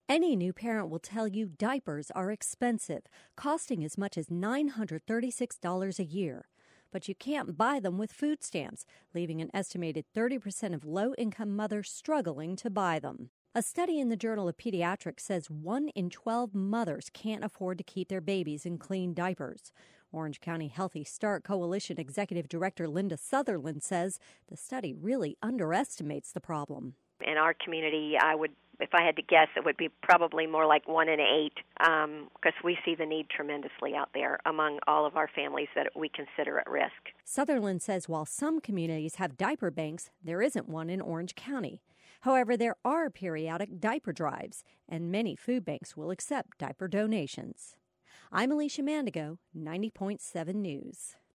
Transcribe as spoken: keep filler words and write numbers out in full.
Any new parent will tell you diapers are expensive, costing as much as nine hundred thirty-six dollars a year. But you can't buy them with food stamps, leaving an estimated thirty percent of low-income mothers struggling to buy them. A study in the Journal of Pediatrics says one in twelve mothers can't afford to keep their babies in clean diapers. Orange County Healthy Start Coalition Executive Director Linda Sutherland says the study really underestimates the problem. In our community, I would, if I had to guess, it would be probably more like one in eight, um, because we see the need tremendously out there among all of our families that we consider at risk. Sutherland says while some communities have diaper banks, there isn't one in Orange County. However, there are periodic diaper drives, and many food banks will accept diaper donations. I'm Alicia Mandigo, ninety point seven News.